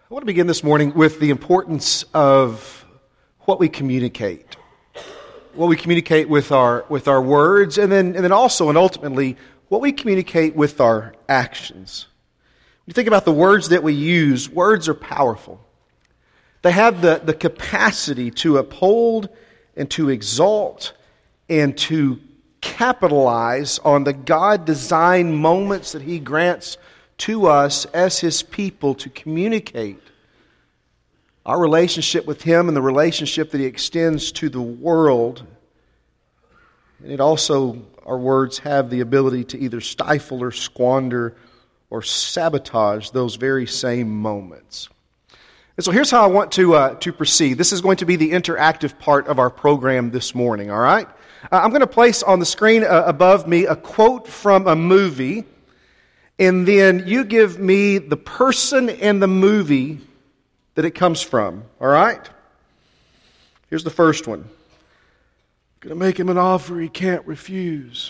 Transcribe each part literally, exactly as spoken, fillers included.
I want to begin this morning with the importance of what we communicate. What we communicate with our with our words, and then and then also and ultimately what we communicate with our actions. When you think about the words that we use, words are powerful. They have the, the capacity to uphold and to exalt and to capitalize on the God-designed moments that He grants to us as His people to communicate our relationship with Him and the relationship that He extends to the world. And it also, our words have the ability to either stifle or squander or sabotage those very same moments. And so here's how I want to uh, to proceed. This is going to be the interactive part of our program this morning, all right? Uh, I'm going to place on the screen uh, above me a quote from a movie, and then you give me the person and the movie that it comes from, all right? Here's the first one. I'm going to make him an offer he can't refuse.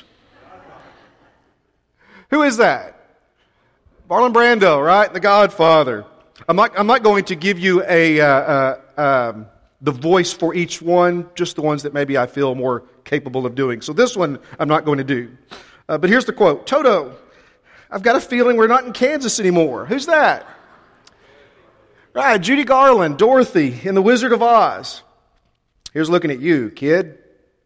Who is that? Marlon Brando, right? The Godfather. I'm not, I'm not going to give you a uh, uh, um, the voice for each one, just the ones that maybe I feel more capable of doing. So this one I'm not going to do. Uh, but here's the quote. Toto, I've got a feeling we're not in Kansas anymore. Who's that? Right, Judy Garland, Dorothy in The Wizard of Oz. Here's looking at you, kid.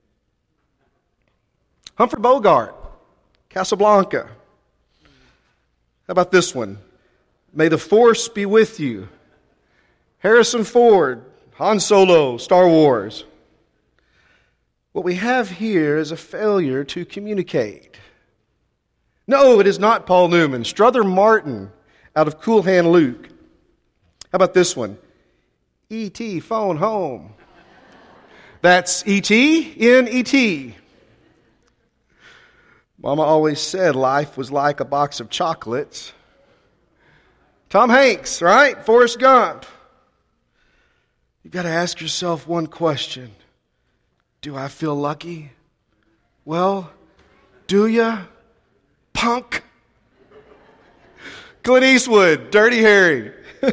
Humphrey Bogart, Casablanca. How about this one? May the Force be with you. Harrison Ford, Han Solo, Star Wars. What we have here is a failure to communicate. No, it is not Paul Newman. Strother Martin out of Cool Hand Luke. How about this one? E T phone home. That's E T in E T Mama always said life was like a box of chocolates. Tom Hanks, right? Forrest Gump. You've got to ask yourself one question. Do I feel lucky? Well, do ya? Punk. Clint Eastwood, Dirty Harry.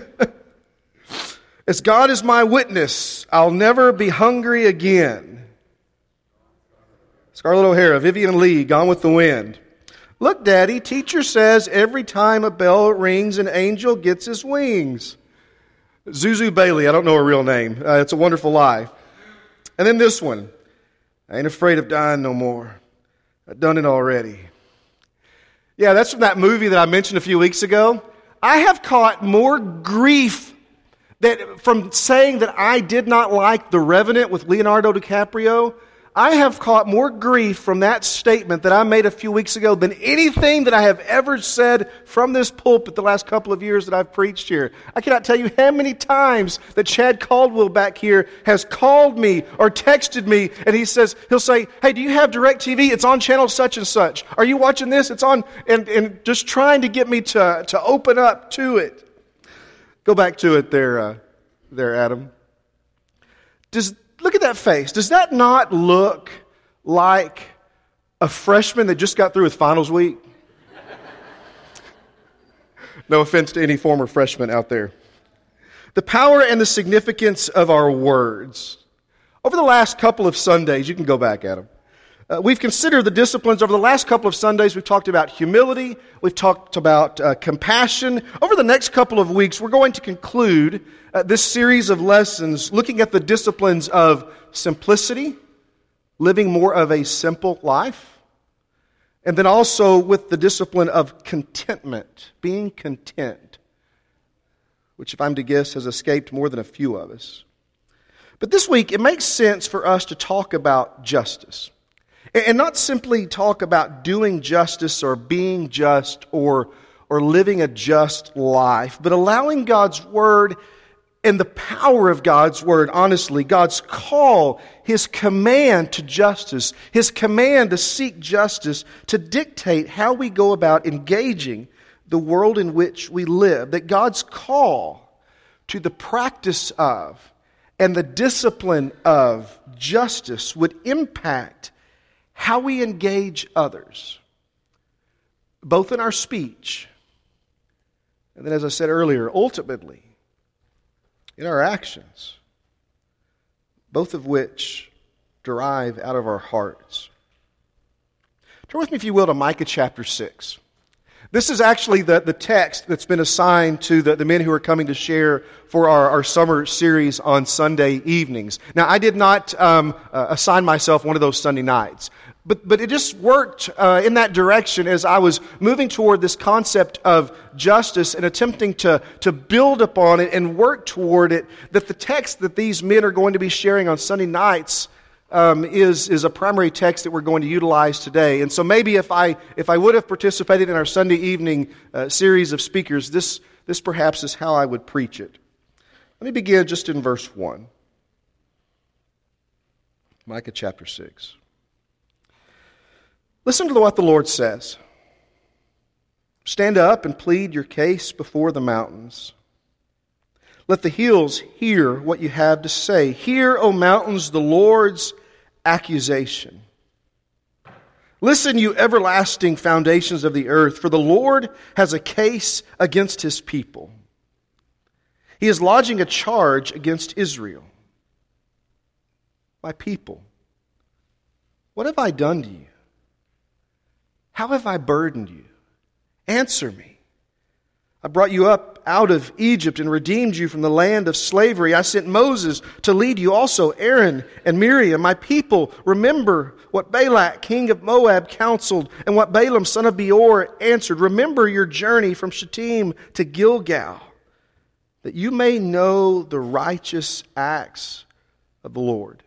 As God is my witness, I'll never be hungry again. Scarlett O'Hara, Vivian Lee, Gone with the Wind. Look, Daddy, teacher says every time a bell rings, an angel gets his wings. Zuzu Bailey, I don't know her real name. Uh, it's a Wonderful Life. And then this one. I ain't afraid of dying no more. I've done it already. Yeah, that's from that movie that I mentioned a few weeks ago. I have caught more grief that from saying that I did not like The Revenant with Leonardo DiCaprio. I have caught more grief from that statement that I made a few weeks ago than anything that I have ever said from this pulpit the last couple of years that I've preached here. I cannot tell you how many times that Chad Caldwell back here has called me or texted me, and he says, he'll say, hey, do you have DirecTV? It's on channel such and such. Are you watching this? It's on, and, and just trying to get me to, to open up to it. Go back to it there, uh, there, Adam. Does Look at that face. Does that not look like a freshman that just got through with finals week? No offense to any former freshmen out there. The power and the significance of our words. Over the last couple of Sundays, you can go back at them. Uh, we've considered the disciplines. Over the last couple of Sundays, we've talked about humility. We've talked about uh, compassion. Over the next couple of weeks, we're going to conclude uh, this series of lessons looking at the disciplines of simplicity, living more of a simple life, and then also with the discipline of contentment, being content, which, if I'm to guess, has escaped more than a few of us. But this week, it makes sense for us to talk about justice. And not simply talk about doing justice or being just or, or living a just life, but allowing God's Word and the power of God's Word, honestly, God's call, His command to justice, His command to seek justice, to dictate how we go about engaging the world in which we live. That God's call to the practice of and the discipline of justice would impact how we engage others, both in our speech, and then, as I said earlier, ultimately, in our actions, both of which derive out of our hearts. Turn with me, if you will, to Micah chapter six. This is actually the, the text that's been assigned to the, the men who are coming to share for our, our summer series on Sunday evenings. Now, I did not um, uh, assign myself one of those Sunday nights, but, but it just worked uh, in that direction as I was moving toward this concept of justice and attempting to, to build upon it and work toward it, that the text that these men are going to be sharing on Sunday nights Um, is is a primary text that we're going to utilize today. And so maybe if I if I would have participated in our Sunday evening uh, series of speakers, this this perhaps is how I would preach it. Let me begin just in verse one. Micah chapter six. Listen to what the Lord says. Stand up and plead your case before the mountains. Let the hills hear what you have to say. Hear, O mountains, the Lord's accusation. Listen, you everlasting foundations of the earth, for the Lord has a case against His people. He is lodging a charge against Israel. My people, what have I done to you? How have I burdened you? Answer me. I brought you up out of Egypt and redeemed you from the land of slavery. I sent Moses to lead you, also Aaron and Miriam. My people, remember what Balak, king of Moab, counseled, and what Balaam, son of Beor, answered. Remember your journey from Shittim to Gilgal, that you may know the righteous acts of the Lord.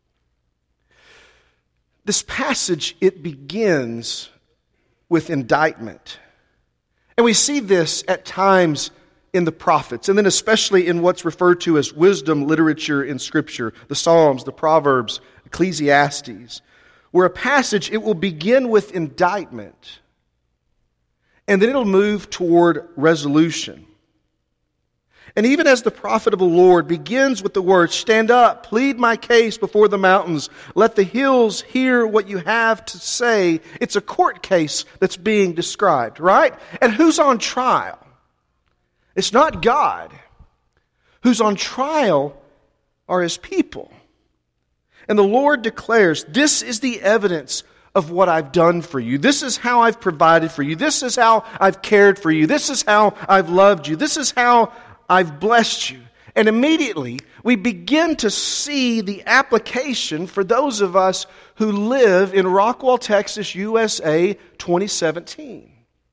This passage, it begins with indictment. And we see this at times in the prophets, and then especially in what's referred to as wisdom literature in Scripture, the Psalms, the Proverbs, Ecclesiastes, where a passage, it will begin with indictment, and then it'll move toward resolution. And even as the prophet of the Lord begins with the words, stand up, plead my case before the mountains, let the hills hear what you have to say, it's a court case that's being described, right? And who's on trial? It's not God. Who's on trial are His people. And the Lord declares, this is the evidence of what I've done for you. This is how I've provided for you. This is how I've cared for you. This is how I've loved you. This is how I've blessed you. And immediately we begin to see the application for those of us who live in Rockwall, Texas, U S A, twenty seventeen.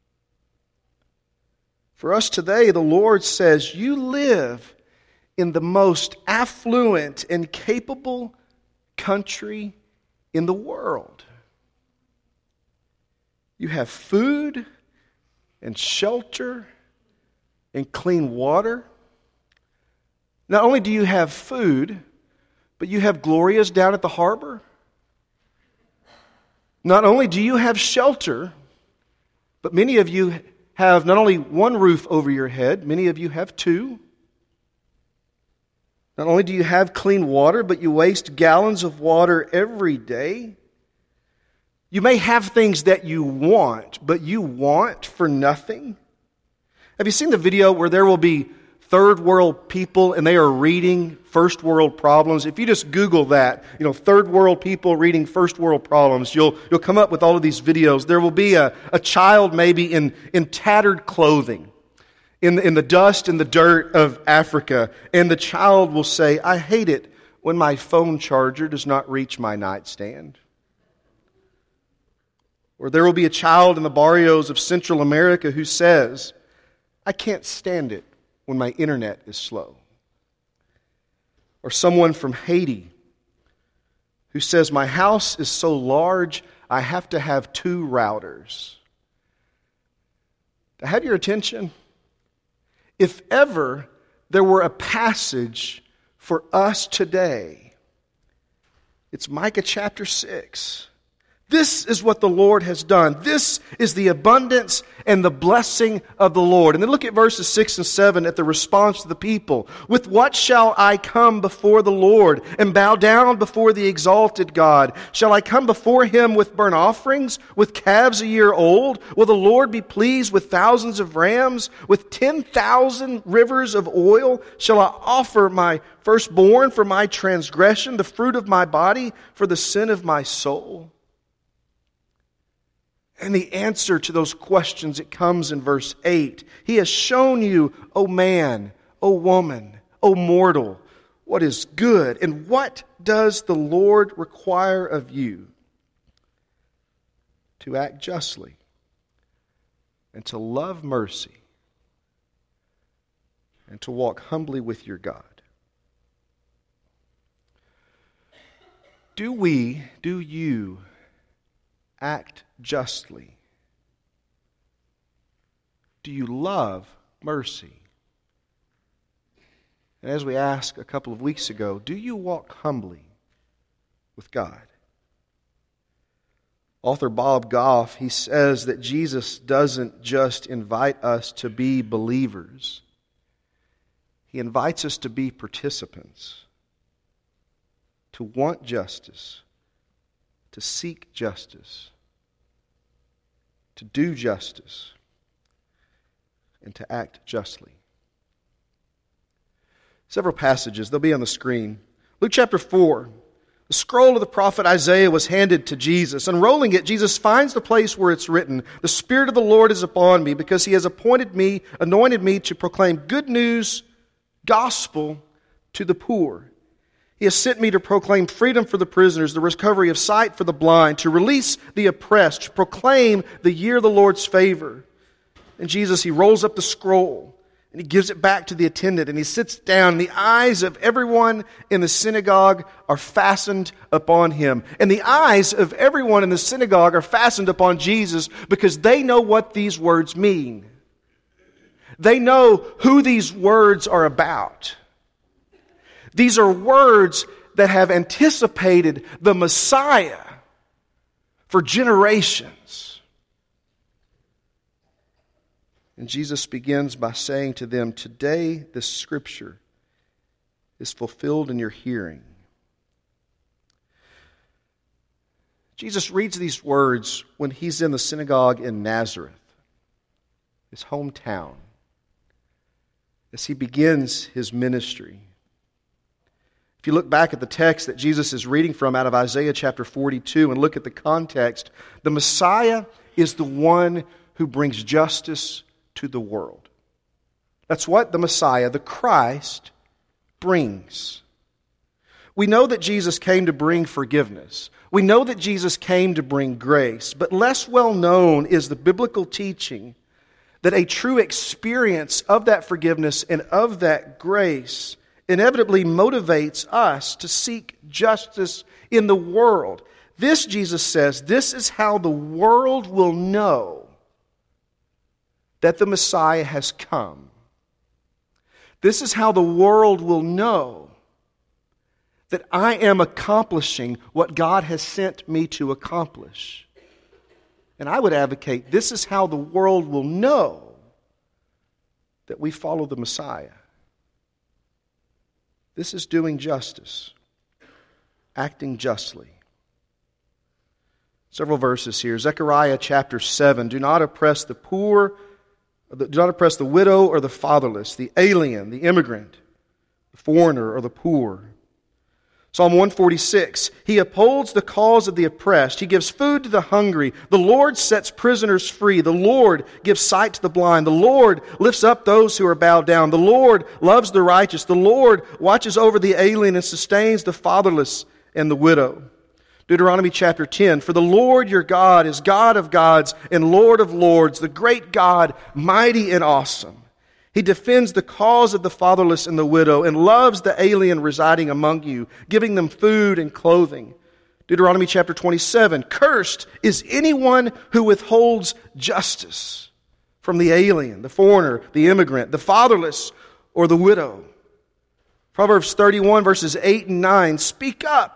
For us today, the Lord says, you live in the most affluent and capable country in the world. You have food and shelter and clean water. Not only do you have food, but you have Gloria's down at the harbor. Not only do you have shelter, but many of you have not only one roof over your head, many of you have two. Not only do you have clean water, but you waste gallons of water every day. You may have things that you want, but you want for nothing. Have you seen the video where there will be third world people and they are reading first world problems? If you just Google that, you know, third world people reading first world problems, you'll you'll come up with all of these videos. There will be a, a child maybe in, in tattered clothing, in the, in the dust and the dirt of Africa, and the child will say, I hate it when my phone charger does not reach my nightstand. Or there will be a child in the barrios of Central America who says, I can't stand it when my internet is slow. Or someone from Haiti who says, my house is so large, I have to have two routers. To have your attention, if ever there were a passage for us today, it's Micah chapter six. This is what the Lord has done. This is the abundance and the blessing of the Lord. And then look at verses six and seven at the response to the people. With what shall I come before the Lord and bow down before the exalted God? Shall I come before Him with burnt offerings, with calves a year old? Will the Lord be pleased with thousands of rams, with ten thousand rivers of oil? Shall I offer my firstborn for my transgression, the fruit of my body for the sin of my soul? And the answer to those questions, it comes in verse eight. He has shown you, O man, O woman, O mortal, what is good. And what does the Lord require of you? To act justly and to love mercy and to walk humbly with your God. Do we, do you act justly? Do you love mercy? And as we asked a couple of weeks ago, do you walk humbly with God? Author Bob Goff, he says that Jesus doesn't just invite us to be believers. He invites us to be participants, to want justice, to seek justice, to do justice, and to act justly. Several passages, they'll be on the screen. Luke chapter four. The scroll of the prophet Isaiah was handed to Jesus. Unrolling it, Jesus finds the place where it's written, "The Spirit of the Lord is upon me, because He has appointed me, anointed me to proclaim good news, gospel to the poor. He has sent me to proclaim freedom for the prisoners, the recovery of sight for the blind, to release the oppressed, to proclaim the year of the Lord's favor." And Jesus, He rolls up the scroll and He gives it back to the attendant and He sits down. The eyes of everyone in the synagogue are fastened upon Him. And the eyes of everyone in the synagogue are fastened upon Jesus because they know what these words mean. They know who these words are about. These are words that have anticipated the Messiah for generations. And Jesus begins by saying to them, "Today this scripture is fulfilled in your hearing." Jesus reads these words when He's in the synagogue in Nazareth, His hometown, as He begins His ministry. If you look back at the text that Jesus is reading from out of Isaiah chapter forty-two and look at the context, the Messiah is the one who brings justice to the world. That's what the Messiah, the Christ, brings. We know that Jesus came to bring forgiveness. We know that Jesus came to bring grace. But less well known is the biblical teaching that a true experience of that forgiveness and of that grace inevitably motivates us to seek justice in the world. This, Jesus says, this is how the world will know that the Messiah has come. This is how the world will know that I am accomplishing what God has sent me to accomplish. And I would advocate this is how the world will know that we follow the Messiah. This is doing justice, acting justly. Several verses here. Zechariah chapter seven. Do not oppress the poor, do not oppress the widow or the fatherless, the alien, the immigrant, the foreigner or the poor. Psalm one forty-six. He upholds the cause of the oppressed. He gives food to the hungry. The Lord sets prisoners free. The Lord gives sight to the blind. The Lord lifts up those who are bowed down. The Lord loves the righteous. The Lord watches over the alien and sustains the fatherless and the widow. Deuteronomy chapter ten. For the Lord your God is God of gods and Lord of lords, the great God, mighty and awesome. He defends the cause of the fatherless and the widow and loves the alien residing among you, giving them food and clothing. Deuteronomy chapter twenty-seven. Cursed is anyone who withholds justice from the alien, the foreigner, the immigrant, the fatherless, or the widow. Proverbs thirty-one verses eight and nine. Speak up,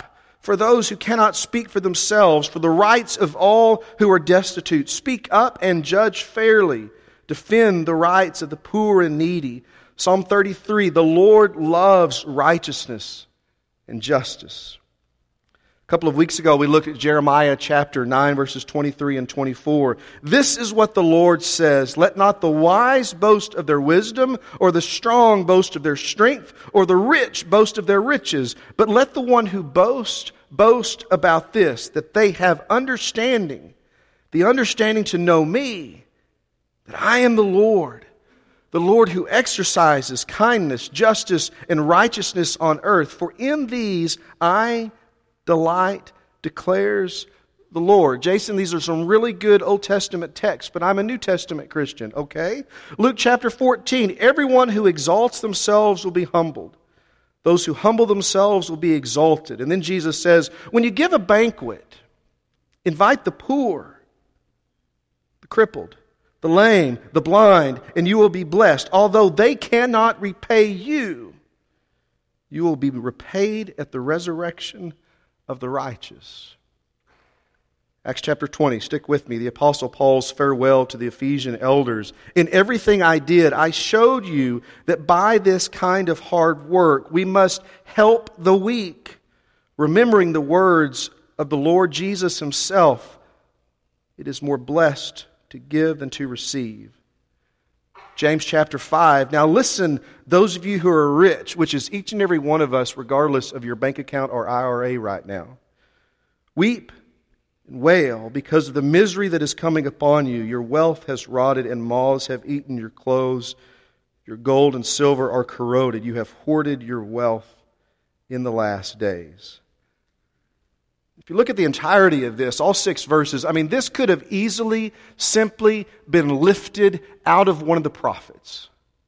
for those who cannot speak for themselves, for the rights of all who are destitute. Speak up and judge fairly. Defend the rights of the poor and needy. Psalm thirty-three, the Lord loves righteousness and justice. A couple of weeks ago, we looked at Jeremiah chapter nine, verses twenty-three and twenty-four. This is what the Lord says, let not the wise boast of their wisdom, or the strong boast of their strength, or the rich boast of their riches, but let the one who boasts boast about this, that they have understanding, the understanding to know me, that I am the Lord, the Lord who exercises kindness, justice, and righteousness on earth. For in these I delight, declares the Lord. Jason, these are some really good Old Testament texts, but I'm a New Testament Christian, okay? Luke chapter fourteen, everyone who exalts themselves will be humbled. Those who humble themselves will be exalted. And then Jesus says, when you give a banquet, invite the poor, the crippled, the lame, the blind, and you will be blessed. Although they cannot repay you, you will be repaid at the resurrection of the righteous. Acts chapter twenty, stick with me. The Apostle Paul's farewell to the Ephesian elders. In everything I did, I showed you that by this kind of hard work, we must help the weak, remembering the words of the Lord Jesus himself. It is more blessed to give than to receive. James chapter five. Now listen, those of you who are rich, which is each and every one of us, regardless of your bank account or I R A right now. Weep and wail because of the misery that is coming upon you. Your wealth has rotted and moths have eaten your clothes. Your gold and silver are corroded. You have hoarded your wealth in the last days. If you look at the entirety of this, all six verses, I mean, this could have easily, simply been lifted out of one of the prophets.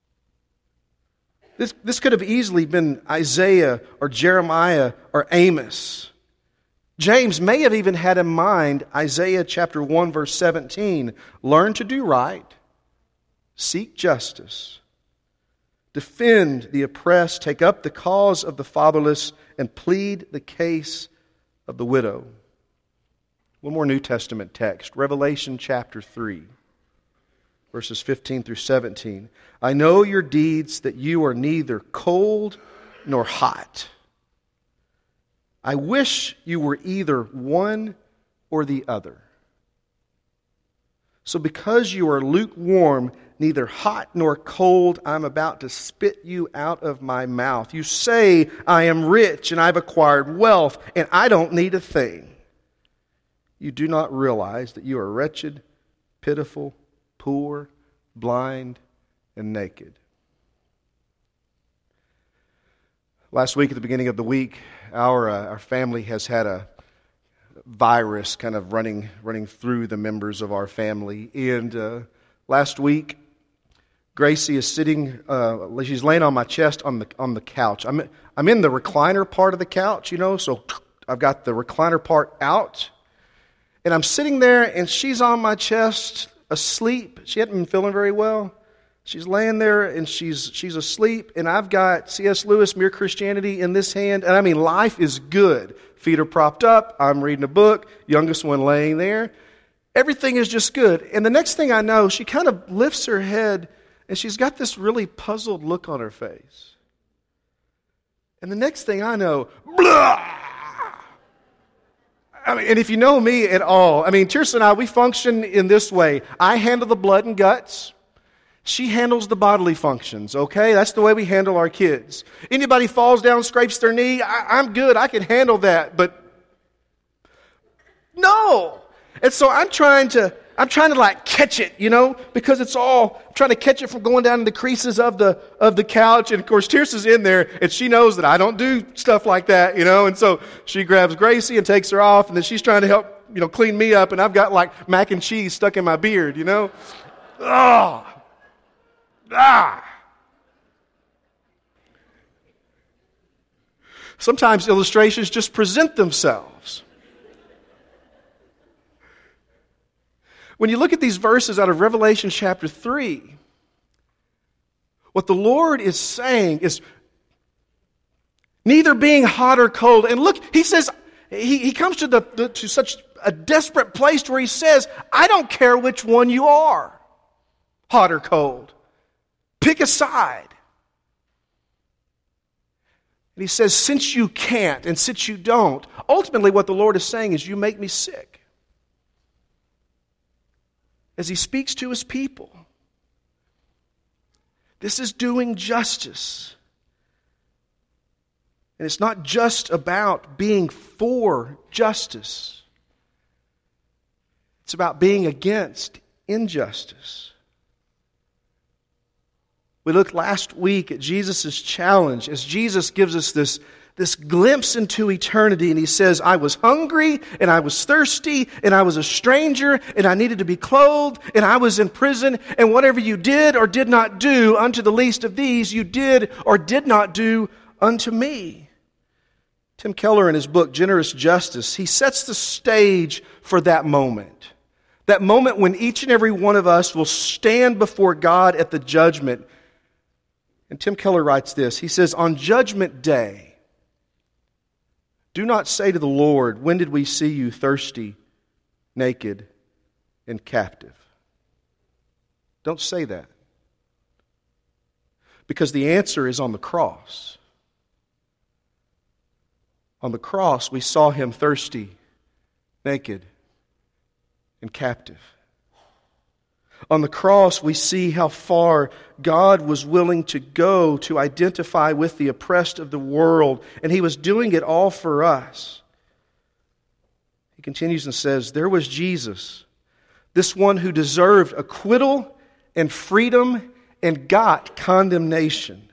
This, this could have easily been Isaiah or Jeremiah or Amos. James may have even had in mind Isaiah chapter one, verse seventeen. Learn to do right, seek justice, defend the oppressed, take up the cause of the fatherless, and plead the case of the widow. One more New Testament text, Revelation chapter three, verses fifteen through seventeen. I know your deeds, that you are neither cold nor hot. I wish you were either one or the other. So because you are lukewarm, neither hot nor cold, I'm about to spit you out of my mouth. You say, I am rich and I've acquired wealth and I don't need a thing. You do not realize that you are wretched, pitiful, poor, blind, and naked. Last week at the beginning of the week, our uh, our family has had a virus kind of running running through the members of our family. And uh, last week, Gracie is sitting, uh, she's laying on my chest on the on the couch. I'm I'm in the recliner part of the couch, you know, so I've got the recliner part out. And I'm sitting there and she's on my chest asleep. She hadn't been feeling very well. She's laying there and she's she's asleep, and I've got C S Lewis, Mere Christianity in this hand, and I mean, life is good. Feet are propped up, I'm reading a book, youngest one laying there. Everything is just good. And the next thing I know, she kind of lifts her head, and she's got this really puzzled look on her face. And the next thing I know, blah! I mean, and if you know me at all, I mean, Tirsa and I, we function in this way. I handle the blood and guts. She handles the bodily functions, okay? That's the way we handle our kids. Anybody falls down, scrapes their knee, I, I'm good, I can handle that, but no. And so I'm trying to, I'm trying to like catch it, you know, because it's all, I'm trying to catch it from going down in the creases of the of the couch. And of course, Tirsa's in there, and she knows that I don't do stuff like that, you know, and so she grabs Gracie and takes her off, and then she's trying to help, you know, clean me up, and I've got like mac and cheese stuck in my beard, you know. Oh. Ah! Sometimes illustrations just present themselves. When you look at these verses out of Revelation chapter three, what the Lord is saying is neither being hot or cold. And look, he says, he, he comes to, the, the, to such a desperate place where he says, I don't care which one you are, hot or cold. Pick a side. And he says, since you can't and since you don't, ultimately what the Lord is saying is, you make me sick. As he speaks to his people. This is doing justice. And it's not just about being for justice. It's about being against injustice. We looked last week at Jesus' challenge as Jesus gives us this, this glimpse into eternity, and he says, I was hungry and I was thirsty and I was a stranger and I needed to be clothed and I was in prison, and whatever you did or did not do unto the least of these, you did or did not do unto me. Tim Keller, in his book, Generous Justice, he sets the stage for that moment. That moment when each and every one of us will stand before God at the judgment. And Tim Keller writes this. He says, on Judgment Day, do not say to the Lord, when did we see you thirsty, naked, and captive? Don't say that. Because the answer is on the cross. On the cross, we saw him thirsty, naked, and captive. On the cross, we see how far God was willing to go to identify with the oppressed of the world, and he was doing it all for us. He continues and says, there was Jesus, this one who deserved acquittal and freedom and got condemnation,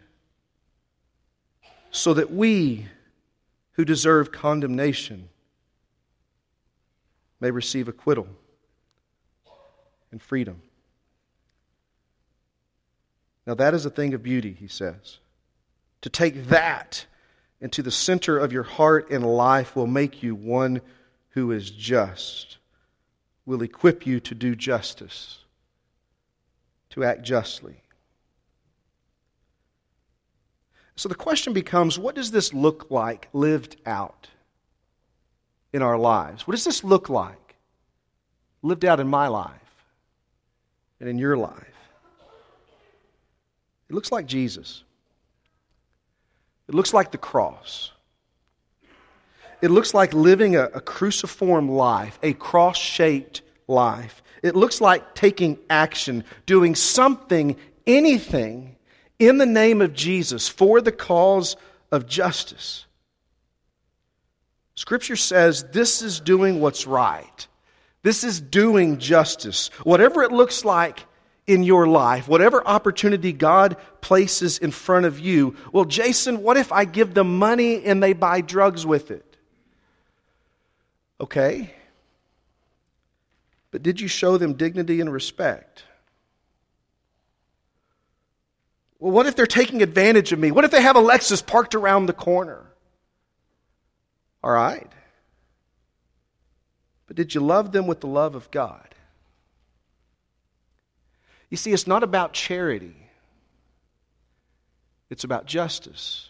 so that we who deserve condemnation may receive acquittal and freedom. Now that is a thing of beauty, he says. To take that into the center of your heart and life will make you one who is just, will equip you to do justice, to act justly. So the question becomes, what does this look like lived out in our lives? What does this look like lived out in my life and in your life? It looks like Jesus. It looks like the cross. It looks like living a, a cruciform life, a cross-shaped life. It looks like taking action, doing something, anything, in the name of Jesus for the cause of justice. Scripture says this is doing what's right. This is doing justice. Whatever it looks like in your life, whatever opportunity God places in front of you. Well, Jason, what if I give them money and they buy drugs with it? Okay. But did you show them dignity and respect? Well, what if they're taking advantage of me? What if they have a Lexus parked around the corner? All right. But did you love them with the love of God? You see, it's not about charity. It's about justice.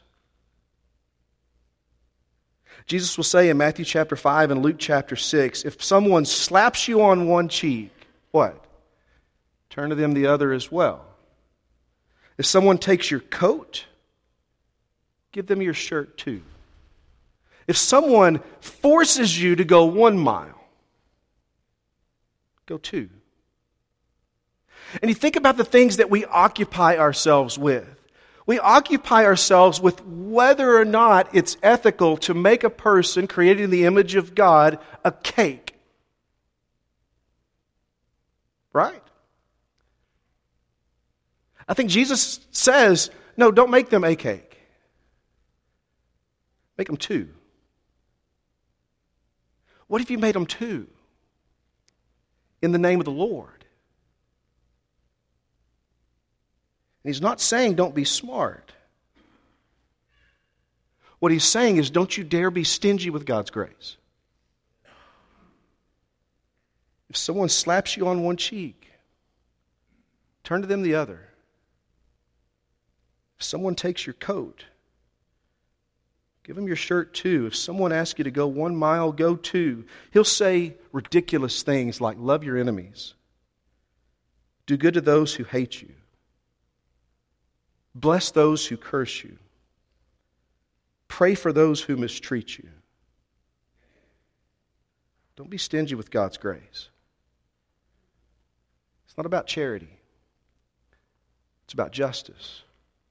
Jesus will say in Matthew chapter five and Luke chapter six, if someone slaps you on one cheek, what? Turn to them the other as well. If someone takes your coat, give them your shirt too. If someone forces you to go one mile, go two. And you think about the things that we occupy ourselves with. We occupy ourselves with whether or not it's ethical to make a person created in the image of God a cake. Right? I think Jesus says, no, don't make them a cake. Make them two. What if you made them two in the name of the Lord? And he's not saying don't be smart. What he's saying is don't you dare be stingy with God's grace. If someone slaps you on one cheek, turn to them the other. If someone takes your coat, Give him your shirt too. If someone asks you to go one mile, go two. He'll say ridiculous things like, love your enemies. Do good to those who hate you. Bless those who curse you. Pray for those who mistreat you. Don't be stingy with God's grace. It's not about charity. It's about justice.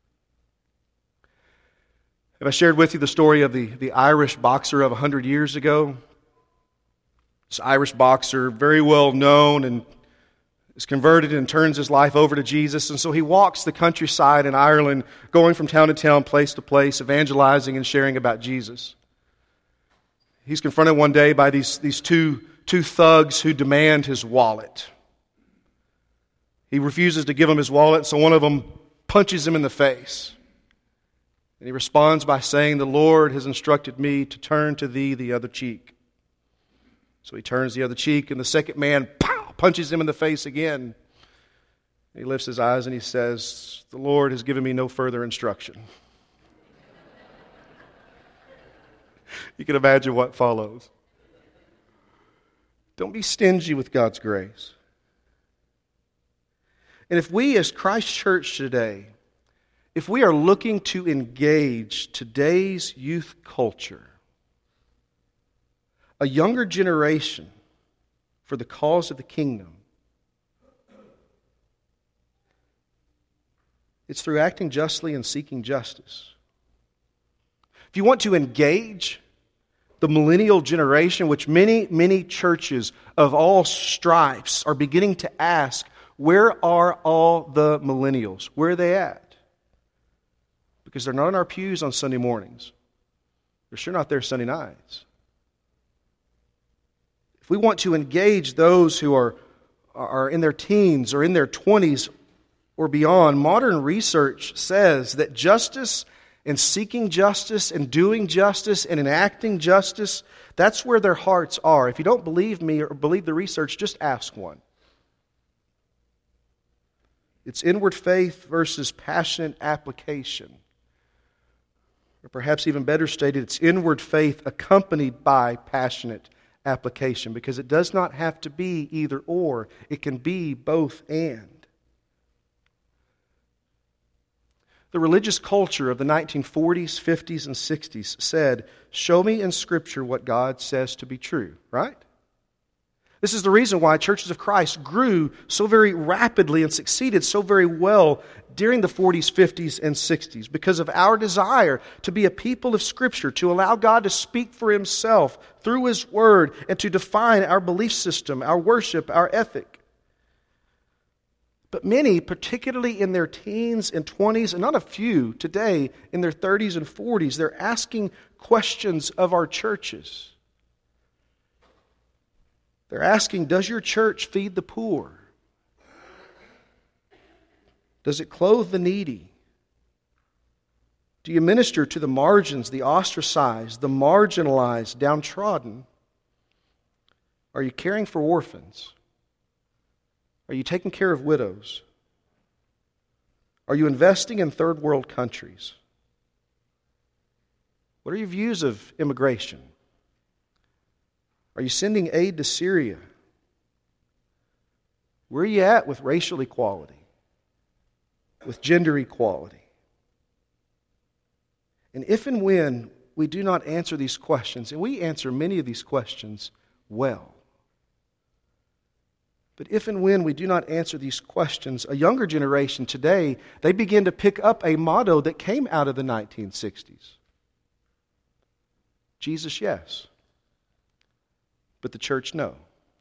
Have I shared with you the story of the, the Irish boxer of one hundred years ago? This Irish boxer, very well known, and is converted and turns his life over to Jesus. And so he walks the countryside in Ireland, going from town to town, place to place, evangelizing and sharing about Jesus. He's confronted one day by these, these two, two thugs who demand his wallet. He refuses to give them his wallet, so one of them punches him in the face. And he responds by saying, the Lord has instructed me to turn to thee the other cheek. So he turns the other cheek, and the second man pow, punches him in the face again. He lifts his eyes and he says, the Lord has given me no further instruction. You can imagine what follows. Don't be stingy with God's grace. And if we as Christ Church today, if we are looking to engage today's youth culture, a younger generation for the cause of the kingdom, it's through acting justly and seeking justice. If you want to engage the millennial generation, which many, many churches of all stripes are beginning to ask, where are all the millennials? Where are they at? Because they're not in our pews on Sunday mornings. They're sure not there Sunday nights. If we want to engage those who are, are in their teens or in their twenties or beyond, modern research says that justice and seeking justice and doing justice and enacting justice, that's where their hearts are. If you don't believe me or believe the research, just ask one. It's inward faith versus passionate application. Or perhaps even better stated, it's inward faith accompanied by passionate application, because it does not have to be either or. It can be both and. The religious culture of the nineteen forties, fifties, and sixties said, show me in Scripture what God says to be true, right? This is the reason why churches of Christ grew so very rapidly and succeeded so very well during the forties, fifties, and sixties, because of our desire to be a people of Scripture, to allow God to speak for Himself through His Word, and to define our belief system, our worship, our ethic. But many, particularly in their teens and twenties, and not a few today in their thirties and forties, they're asking questions of our churches. They're asking, does your church feed the poor? Does it clothe the needy? Do you minister to the margins, the ostracized, the marginalized, downtrodden? Are you caring for orphans? Are you taking care of widows? Are you investing in third world countries? What are your views of immigration? Are you sending aid to Syria? Where are you at with racial equality? With gender equality? And if and when we do not answer these questions, and we answer many of these questions well, but if and when we do not answer these questions, a younger generation today, they begin to pick up a motto that came out of the nineteen sixties. Jesus, yes. But the church, no.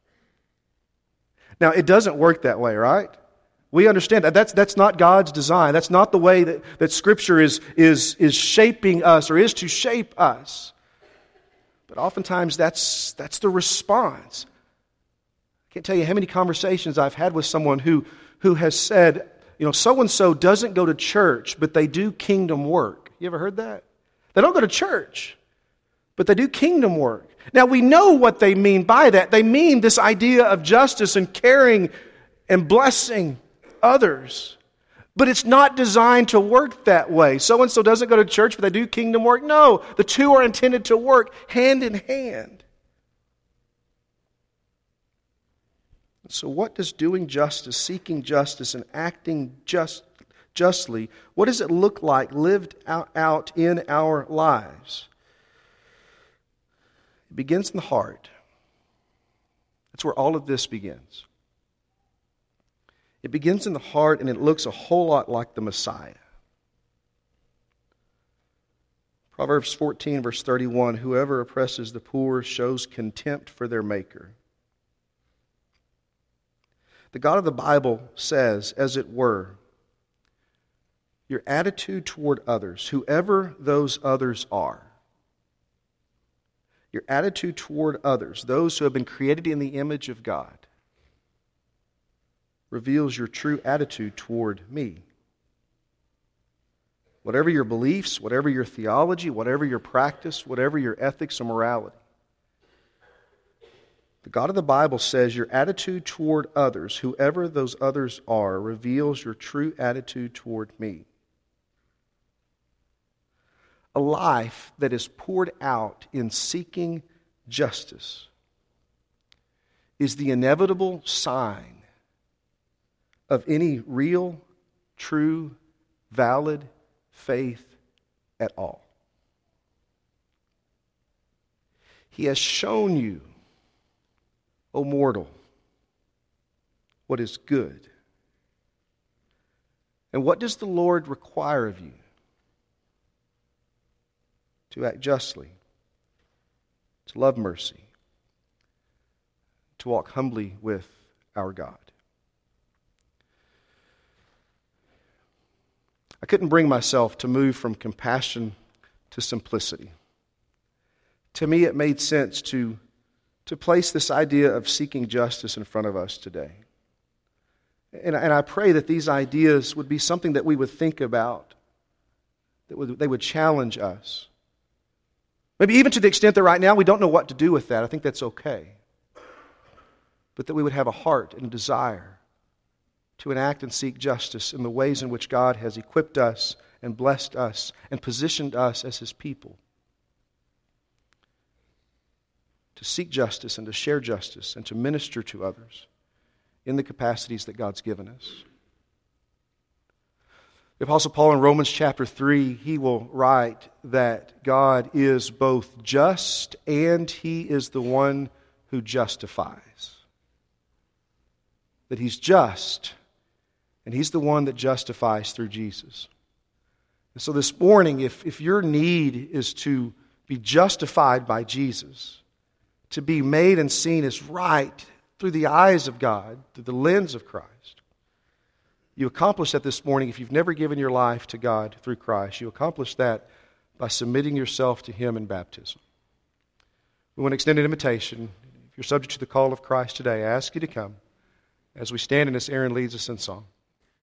Now, it doesn't work that way, right? We understand that. That's, that's not God's design. That's not the way that, that Scripture is, is, is shaping us or is to shape us. But oftentimes that's, that's the response. I can't tell you how many conversations I've had with someone who, who has said, you know, so-and-so doesn't go to church, but they do kingdom work. You ever heard that? They don't go to church, but they do kingdom work. Now, we know what they mean by that. They mean this idea of justice and caring and blessing others. But it's not designed to work that way. So-and-so doesn't go to church, but they do kingdom work. No, the two are intended to work hand in hand. So what does doing justice, seeking justice, and acting just, justly, what does it look like lived out, out in our lives? It begins in the heart. That's where all of this begins. It begins in the heart, and it looks a whole lot like the Messiah. Proverbs fourteen, verse thirty-one, whoever oppresses the poor shows contempt for their Maker. The God of the Bible says, as it were, your attitude toward others, whoever those others are, your attitude toward others, those who have been created in the image of God, reveals your true attitude toward me. Whatever your beliefs, whatever your theology, whatever your practice, whatever your ethics or morality, the God of the Bible says your attitude toward others, whoever those others are, reveals your true attitude toward me. A life that is poured out in seeking justice is the inevitable sign of any real, true, valid faith at all. He has shown you, O mortal, what is good. And what does the Lord require of you? To act justly, to love mercy, to walk humbly with our God. I couldn't bring myself to move from compassion to simplicity. To me, it made sense to, to place this idea of seeking justice in front of us today. And, and I pray that these ideas would be something that we would think about, that would, they would challenge us. Maybe even to the extent that right now we don't know what to do with that. I think that's okay. But that we would have a heart and a desire to enact and seek justice in the ways in which God has equipped us and blessed us and positioned us as His people. To seek justice and to share justice and to minister to others in the capacities that God's given us. The Apostle Paul in Romans chapter three, he will write that God is both just and He is the one who justifies. That He's just and He's the one that justifies through Jesus. And so this morning, if, if your need is to be justified by Jesus, to be made and seen as right through the eyes of God, through the lens of Christ, you accomplish that this morning if you've never given your life to God through Christ. You accomplish that by submitting yourself to Him in baptism. We want to extend an invitation. If you're subject to the call of Christ today, I ask you to come as we stand and as Aaron leads us in song.